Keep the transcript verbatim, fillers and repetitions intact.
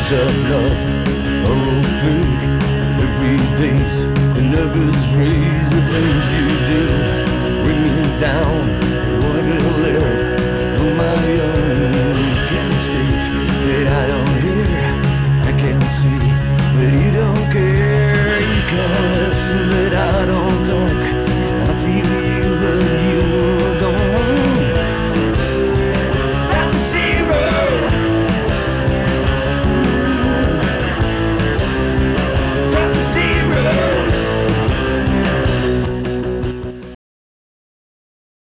of love are all through every day's the nervous rays, the things you do bring me down. What a live on my own, can't